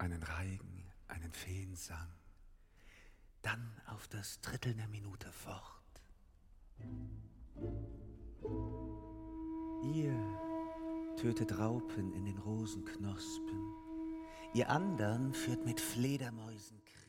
einen Reigen, einen Feensang, dann auf das Dritteln der Minute fort. Ihr tötet Raupen in den Rosenknospen, ihr andern führt mit Fledermäusen Krieg.